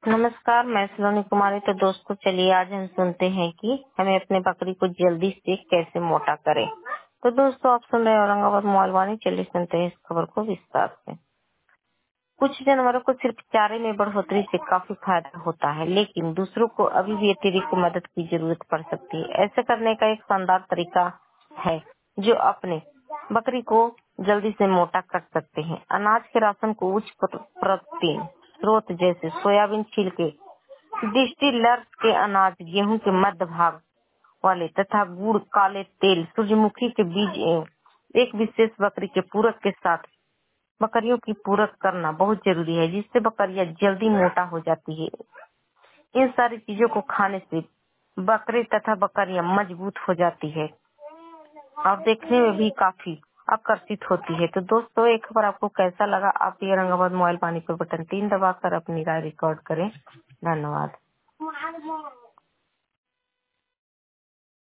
नमस्कार, मैं सलोनी कुमारी। तो दोस्तों चलिए आज हम सुनते हैं कि हमें अपने बकरी को जल्दी से कैसे मोटा करें। तो दोस्तों आप सुन रहे हैं औरंगाबाद मोबाइल वाणी। चलिए सुनते हैं इस खबर को विस्तार से। कुछ जानवरों को सिर्फ चारे में बढ़ोतरी से काफी फायदा होता है, लेकिन दूसरों को अभी भी अतिरिक्त मदद की जरूरत पड़ सकती है। ऐसे करने का एक शानदार तरीका है जो अपने बकरी को जल्दी से मोटा कर सकते हैं। अनाज के राशन को उच्च प्रोटीन स्रोत जैसे सोयाबीन छिलके, डिस्टिलर्स के अनाज, गेहूं के मध्य भाग वाले तथा गुड़, काले तेल, सूरजमुखी के बीज एवं एक विशेष बकरी के पूरक के साथ बकरियों की पूरक करना बहुत जरूरी है, जिससे बकरियां जल्दी मोटा हो जाती है। इन सारी चीजों को खाने से बकरे तथा बकरियां मजबूत हो जाती है और देखने में भी काफी आकर्षित होती है। तो दोस्तों एक खबर आपको कैसा लगा, आप ये औरंगाबाद मोबाइल पानी पर बटन 3 दबाकर अपनी राय रिकॉर्ड करें। धन्यवाद।